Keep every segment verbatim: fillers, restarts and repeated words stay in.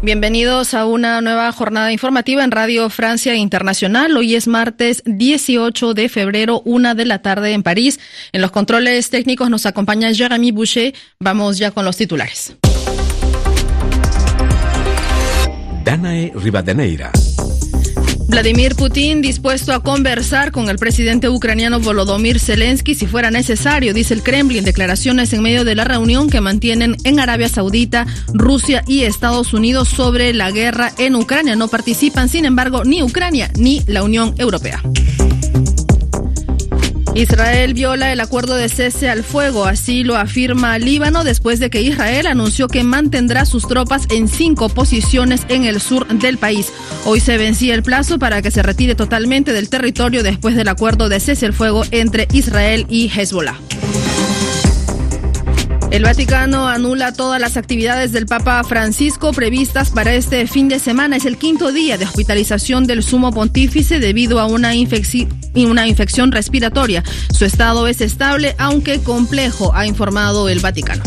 Bienvenidos a una nueva jornada informativa en Radio Francia Internacional. Hoy es martes dieciocho de febrero, una de la tarde en París. En los controles técnicos nos acompaña Jérémy Boucher. Vamos ya con los titulares. Danae Rivadeneira. Vladimir Putin dispuesto a conversar con el presidente ucraniano Volodymyr Zelensky si fuera necesario, dice el Kremlin. Declaraciones en medio de la reunión que mantienen en Arabia Saudita, Rusia y Estados Unidos sobre la guerra en Ucrania. No participan, sin embargo, ni Ucrania ni la Unión Europea. Israel viola el acuerdo de cese al fuego, así lo afirma Líbano después de que Israel anunció que mantendrá sus tropas en cinco posiciones en el sur del país. Hoy se vencía el plazo para que se retire totalmente del territorio después del acuerdo de cese al fuego entre Israel y Hezbollah. El Vaticano anula todas las actividades del Papa Francisco previstas para este fin de semana. Es el quinto día de hospitalización del sumo pontífice debido a una, infecci- una infección respiratoria. Su estado es estable, aunque complejo, ha informado el Vaticano.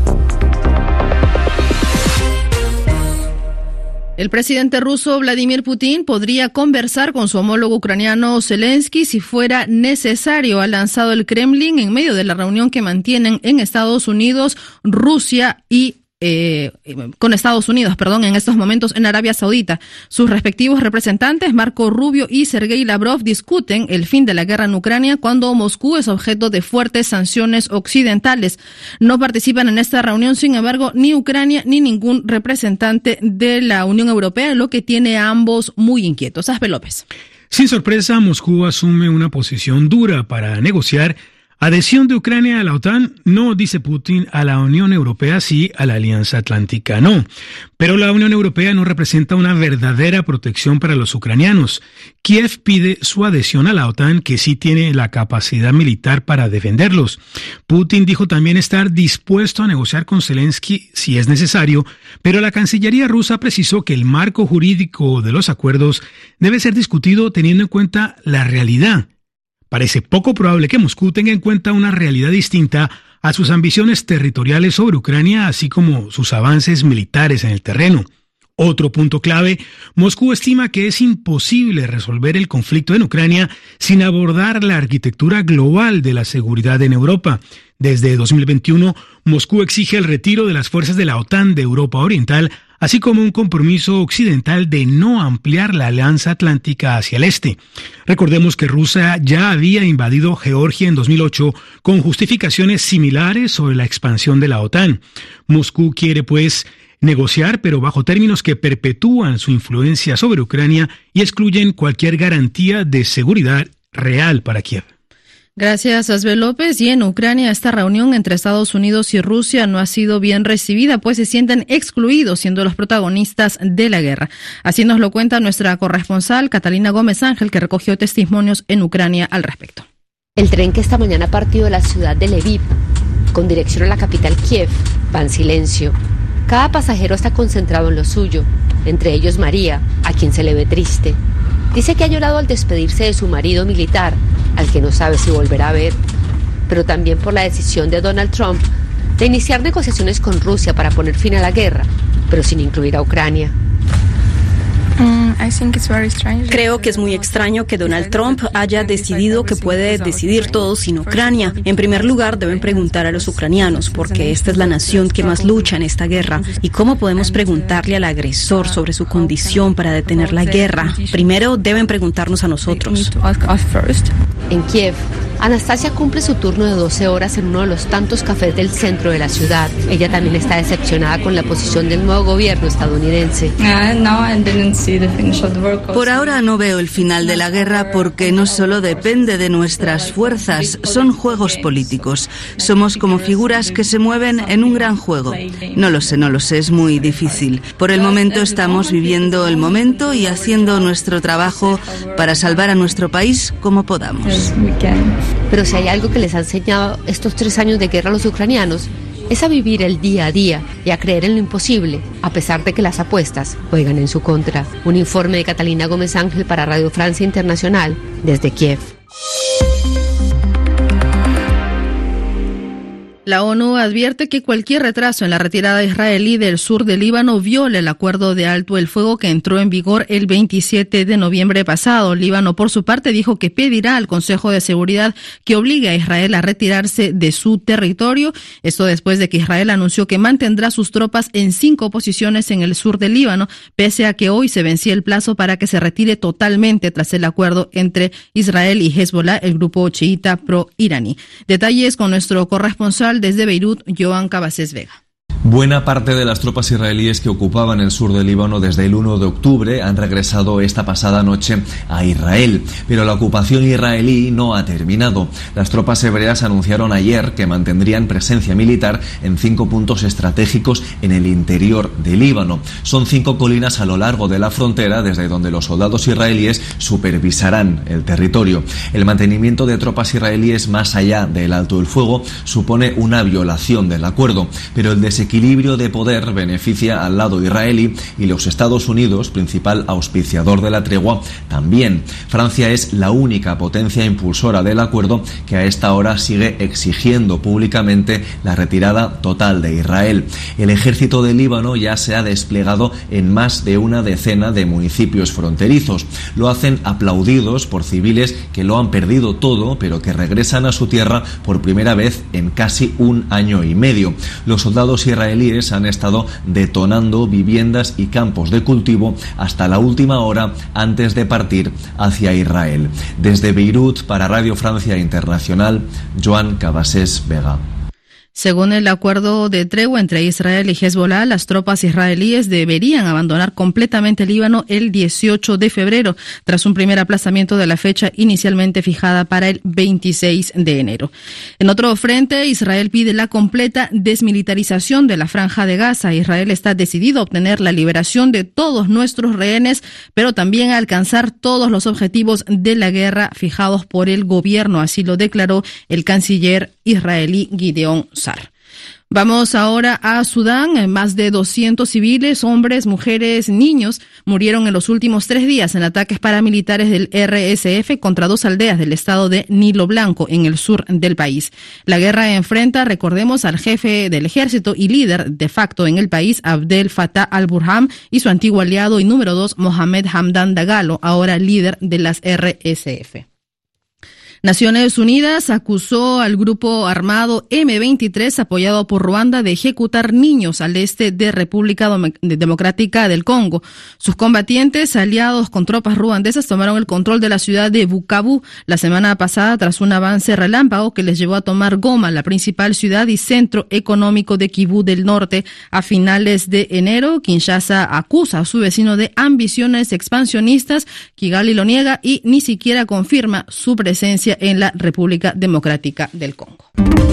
El presidente ruso Vladimir Putin podría conversar con su homólogo ucraniano Zelensky si fuera necesario, ha lanzado el Kremlin en medio de la reunión que mantienen en Estados Unidos, Rusia y Eh, con Estados Unidos, perdón, en estos momentos en Arabia Saudita. Sus respectivos representantes, Marco Rubio y Sergei Lavrov, discuten el fin de la guerra en Ucrania cuando Moscú es objeto de fuertes sanciones occidentales. No participan en esta reunión, sin embargo, ni Ucrania ni ningún representante de la Unión Europea, lo que tiene a ambos muy inquietos. Aspe López. Sin sorpresa, Moscú asume una posición dura para negociar adhesión de Ucrania a la OTAN. No, dice Putin, a la Unión Europea sí, a la Alianza Atlántica no. Pero la Unión Europea no representa una verdadera protección para los ucranianos. Kiev pide su adhesión a la OTAN, que sí tiene la capacidad militar para defenderlos. Putin dijo también estar dispuesto a negociar con Zelensky si es necesario, pero la Cancillería rusa precisó que el marco jurídico de los acuerdos debe ser discutido teniendo en cuenta la realidad. Parece poco probable que Moscú tenga en cuenta una realidad distinta a sus ambiciones territoriales sobre Ucrania, así como sus avances militares en el terreno. Otro punto clave, Moscú estima que es imposible resolver el conflicto en Ucrania sin abordar la arquitectura global de la seguridad en Europa. Desde dos mil veintiuno, Moscú exige el retiro de las fuerzas de la OTAN de Europa Oriental, así como un compromiso occidental de no ampliar la Alianza Atlántica hacia el este. Recordemos que Rusia ya había invadido Georgia en dos mil ocho con justificaciones similares sobre la expansión de la OTAN. Moscú quiere, pues, negociar, pero bajo términos que perpetúan su influencia sobre Ucrania y excluyen cualquier garantía de seguridad real para Kiev. Gracias, Asbe López. Y en Ucrania, esta reunión entre Estados Unidos y Rusia no ha sido bien recibida, pues se sienten excluidos siendo los protagonistas de la guerra. Así nos lo cuenta nuestra corresponsal Catalina Gómez Ángel, que recogió testimonios en Ucrania al respecto. El tren que esta mañana partió de la ciudad de Lviv, con dirección a la capital Kiev, va en silencio. Cada pasajero está concentrado en lo suyo, entre ellos María, a quien se le ve triste. Dice que ha llorado al despedirse de su marido militar, al que no sabe si volverá a ver, pero también por la decisión de Donald Trump de iniciar negociaciones con Rusia para poner fin a la guerra, pero sin incluir a Ucrania. Creo que es muy extraño que Donald Trump haya decidido que puede decidir todo sin Ucrania. En primer lugar, deben preguntar a los ucranianos, porque esta es la nación que más lucha en esta guerra. ¿Y cómo podemos preguntarle al agresor sobre su condición para detener la guerra? Primero, deben preguntarnos a nosotros. En Kiev, Anastasia cumple su turno de doce horas en uno de los tantos cafés del centro de la ciudad. Ella también está decepcionada con la posición del nuevo gobierno estadounidense. Por ahora no veo el final de la guerra porque no solo depende de nuestras fuerzas, son juegos políticos. Somos como figuras que se mueven en un gran juego. No lo sé, no lo sé, es muy difícil. Por el momento estamos viviendo el momento y haciendo nuestro trabajo para salvar a nuestro país como podamos. Pero si hay algo que les ha enseñado estos tres años de guerra a los ucranianos, es a vivir el día a día y a creer en lo imposible, a pesar de que las apuestas juegan en su contra. Un informe de Catalina Gómez Ángel para Radio Francia Internacional, desde Kiev. La ONU advierte que cualquier retraso en la retirada israelí del sur del Líbano viola el acuerdo de alto el fuego que entró en vigor el veintisiete de noviembre pasado. Líbano, por su parte, dijo que pedirá al Consejo de Seguridad que obligue a Israel a retirarse de su territorio. Esto después de que Israel anunció que mantendrá sus tropas en cinco posiciones en el sur del Líbano, pese a que hoy se vencía el plazo para que se retire totalmente tras el acuerdo entre Israel y Hezbollah, el grupo chiita pro-iraní. Detalles con nuestro corresponsal desde Beirut, Joan Cabasés Vega. Buena parte de las tropas israelíes que ocupaban el sur del Líbano desde el uno de octubre han regresado esta pasada noche a Israel, pero la ocupación israelí no ha terminado. Las tropas hebreas anunciaron ayer que mantendrían presencia militar en cinco puntos estratégicos en el interior del Líbano. Son cinco colinas a lo largo de la frontera desde donde los soldados israelíes supervisarán el territorio. El mantenimiento de tropas israelíes más allá del alto el fuego supone una violación del acuerdo, pero el desequilibrio El equilibrio de poder beneficia al lado israelí y los Estados Unidos, principal auspiciador de la tregua, también. Francia es la única potencia impulsora del acuerdo que a esta hora sigue exigiendo públicamente la retirada total de Israel. El ejército del Líbano ya se ha desplegado en más de una decena de municipios fronterizos. Lo hacen aplaudidos por civiles que lo han perdido todo, pero que regresan a su tierra por primera vez en casi un año y medio. Los soldados israelíes israelíes han estado detonando viviendas y campos de cultivo hasta la última hora antes de partir hacia Israel. Desde Beirut, para Radio Francia Internacional, Joan Cabasés Vega. Según el acuerdo de tregua entre Israel y Hezbollah, las tropas israelíes deberían abandonar completamente el Líbano el dieciocho de febrero, tras un primer aplazamiento de la fecha inicialmente fijada para el veintiséis de enero. En otro frente, Israel pide la completa desmilitarización de la Franja de Gaza. Israel está decidido a obtener la liberación de todos nuestros rehenes, pero también a alcanzar todos los objetivos de la guerra fijados por el gobierno. Así lo declaró el canciller israelí Gideon Sar. Vamos ahora a Sudán. Más de doscientos civiles, hombres, mujeres, niños, murieron en los últimos tres días en ataques paramilitares del R S F contra dos aldeas del estado de Nilo Blanco, en el sur del país. La guerra enfrenta, recordemos, al jefe del ejército y líder de facto en el país, Abdel Fattah al-Burhan, y su antiguo aliado y número dos, Mohamed Hamdan Dagalo, ahora líder de las R S F. Naciones Unidas acusó al grupo armado eme veintitrés, apoyado por Ruanda, de ejecutar niños al este de República Democrática del Congo. Sus combatientes, aliados con tropas ruandesas, tomaron el control de la ciudad de Bukavu la semana pasada tras un avance relámpago que les llevó a tomar Goma, la principal ciudad y centro económico de Kivu del Norte, a finales de enero. Kinshasa acusa a su vecino de ambiciones expansionistas. Kigali lo niega y ni siquiera confirma su presencia en la República Democrática del Congo.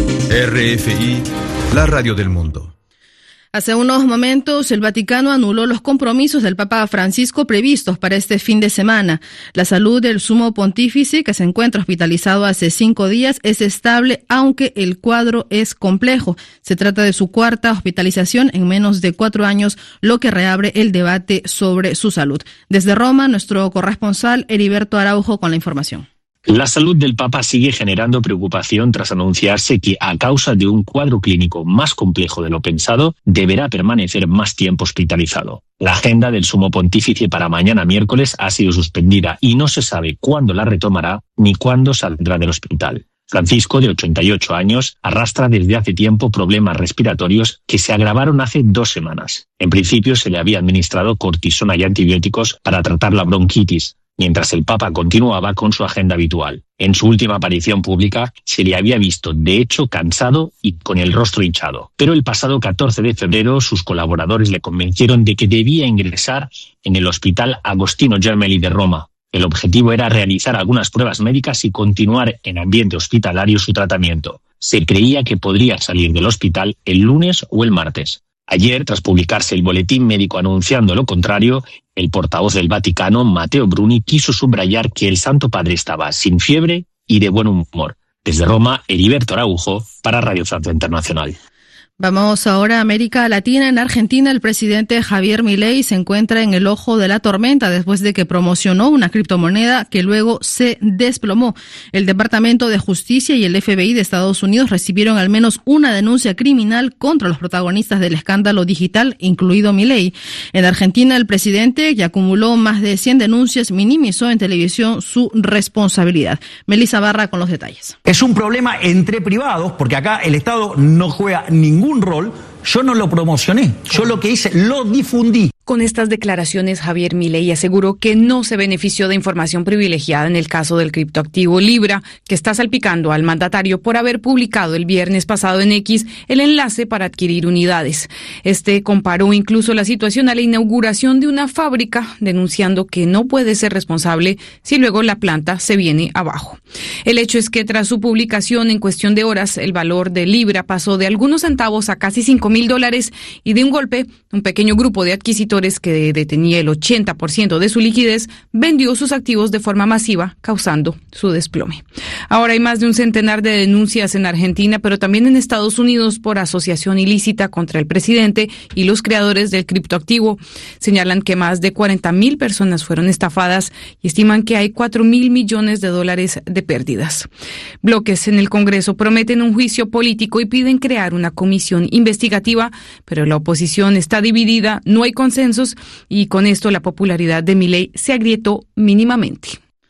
R F I, la radio del mundo. Hace unos momentos, el Vaticano anuló los compromisos del Papa Francisco previstos para este fin de semana. La salud del sumo pontífice, que se encuentra hospitalizado hace cinco días, es estable, aunque el cuadro es complejo. Se trata de su cuarta hospitalización en menos de cuatro años, lo que reabre el debate sobre su salud. Desde Roma, nuestro corresponsal Heriberto Araujo con la información. La salud del Papa sigue generando preocupación tras anunciarse que, a causa de un cuadro clínico más complejo de lo pensado, deberá permanecer más tiempo hospitalizado. La agenda del sumo pontífice para mañana miércoles ha sido suspendida y no se sabe cuándo la retomará ni cuándo saldrá del hospital. Francisco, de ochenta y ocho años, arrastra desde hace tiempo problemas respiratorios que se agravaron hace dos semanas. En principio se le había administrado cortisona y antibióticos para tratar la bronquitis, mientras el Papa continuaba con su agenda habitual. En su última aparición pública se le había visto, de hecho, cansado y con el rostro hinchado. Pero el pasado catorce de febrero sus colaboradores le convencieron de que debía ingresar en el Hospital Agostino Gemelli de Roma. El objetivo era realizar algunas pruebas médicas y continuar en ambiente hospitalario su tratamiento. Se creía que podría salir del hospital el lunes o el martes. Ayer, tras publicarse el boletín médico anunciando lo contrario, el portavoz del Vaticano, Matteo Bruni, quiso subrayar que el Santo Padre estaba sin fiebre y de buen humor. Desde Roma, Heriberto Araujo, para Radio Francia Internacional. Vamos ahora a América Latina. En Argentina, el presidente Javier Milei se encuentra en el ojo de la tormenta después de que promocionó una criptomoneda que luego se desplomó. El Departamento de Justicia y el F B I de Estados Unidos recibieron al menos una denuncia criminal contra los protagonistas del escándalo digital, incluido Milei. En Argentina, el presidente, que acumuló más de cien denuncias, minimizó en televisión su responsabilidad. Melissa Barra con los detalles. Es un problema entre privados, porque acá el Estado no juega ningún rol. Yo no lo promocioné, yo lo que hice, lo difundí. Con estas declaraciones, Javier Milei aseguró que no se benefició de información privilegiada en el caso del criptoactivo Libra, que está salpicando al mandatario por haber publicado el viernes pasado en X el enlace para adquirir unidades. Este comparó incluso la situación a la inauguración de una fábrica, denunciando que no puede ser responsable si luego la planta se viene abajo. El hecho es que tras su publicación, en cuestión de horas, el valor de Libra pasó de algunos centavos a casi cinco mil dólares y de un golpe, un pequeño grupo de adquisitores que detenía el ochenta por ciento de su liquidez vendió sus activos de forma masiva, causando su desplome. Ahora hay más de un centenar de denuncias en Argentina, pero también en Estados Unidos por asociación ilícita contra el presidente y los creadores del criptoactivo. Señalan que más de cuarenta mil personas fueron estafadas y estiman que hay cuatro mil millones de dólares de pérdidas. Bloques en el Congreso prometen un juicio político y piden crear una comisión investigativa, pero la oposición está dividida, no hay consenso y con esto la popularidad de Milei se agrietó mínimamente.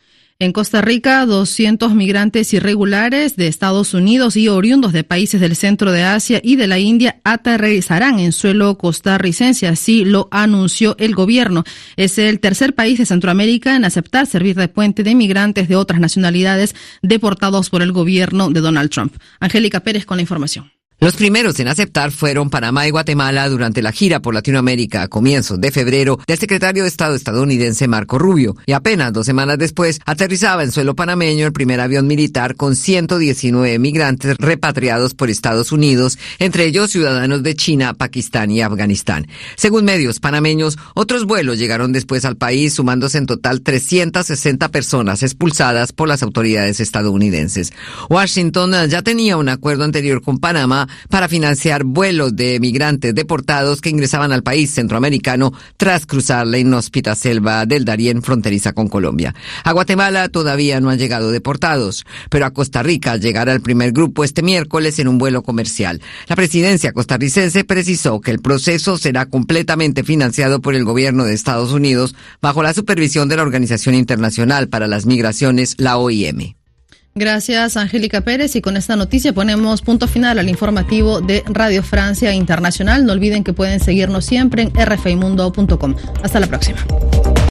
En Costa Rica, doscientos migrantes irregulares de Estados Unidos y oriundos de países del centro de Asia y de la India aterrizarán en suelo costarricense, así lo anunció el gobierno. Es el tercer país de Centroamérica en aceptar servir de puente de migrantes de otras nacionalidades deportados por el gobierno de Donald Trump. Angélica Pérez con la información. Los primeros en aceptar fueron Panamá y Guatemala durante la gira por Latinoamérica a comienzos de febrero del secretario de Estado estadounidense Marco Rubio. Y apenas dos semanas después aterrizaba en suelo panameño el primer avión militar con ciento diecinueve migrantes repatriados por Estados Unidos, entre ellos ciudadanos de China, Pakistán y Afganistán. Según medios panameños, otros vuelos llegaron después al país, sumándose en total trescientas sesenta personas expulsadas por las autoridades estadounidenses. Washington ya tenía un acuerdo anterior con Panamá para financiar vuelos de migrantes deportados que ingresaban al país centroamericano tras cruzar la inhóspita selva del Darién fronteriza con Colombia. A Guatemala todavía no han llegado deportados, pero a Costa Rica llegará el primer grupo este miércoles en un vuelo comercial. La presidencia costarricense precisó que el proceso será completamente financiado por el gobierno de Estados Unidos bajo la supervisión de la Organización Internacional para las Migraciones, la O I M. Gracias, Angélica Pérez. Y con esta noticia ponemos punto final al informativo de Radio Francia Internacional. No olviden que pueden seguirnos siempre en r f i mundo punto com. Hasta la próxima.